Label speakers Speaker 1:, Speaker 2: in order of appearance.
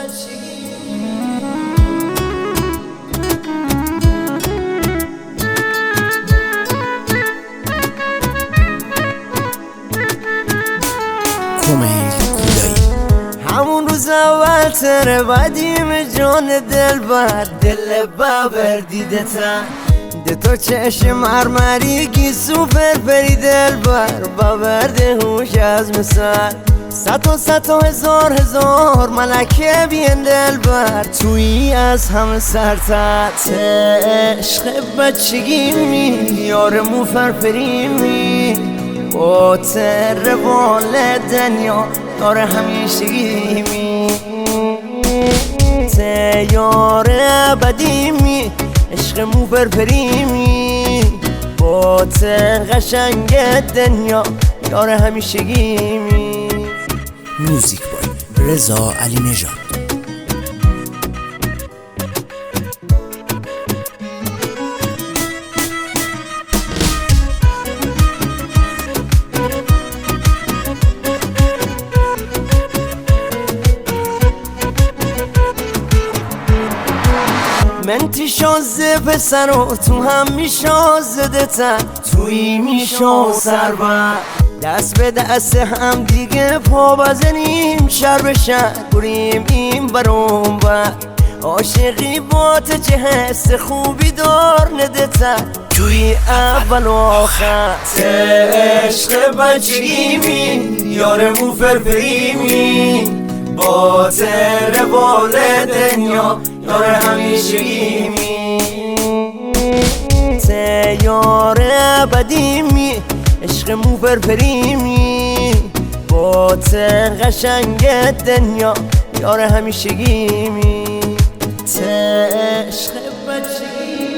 Speaker 1: همون روز اول تره بدیم جان دل بر دل بابر دیده تا ده تو چشم مرمریگی سوپر پری دل بر باورده هوش از مثال صد و هزار ملکه بین دل بر تویی از همه سرتر عشق بچگی می یارمو فرفریمی با تر بال دنیا یار همیشگی می یار ابدی می عشقمو فرفریمی با تر قشنگ دنیا یار همیشگی می
Speaker 2: موزیک بای رضا علی نژاد.
Speaker 1: من تی شازه پسر و تو هم میشازده تر توی میشازر بر دست به دست هم دیگه پا بزنیم شر به شر بریم این برون بر عاشقی با تو چه حس خوبی دار نده تر توی اول و آخر عشق بچگی می یارمو فرفریمی با تر بال دنیا یار همیشگی می یار ابدی می عشقمو فرفریمی با تر قشنگ دنیا یار همیشگی می عشق بچگی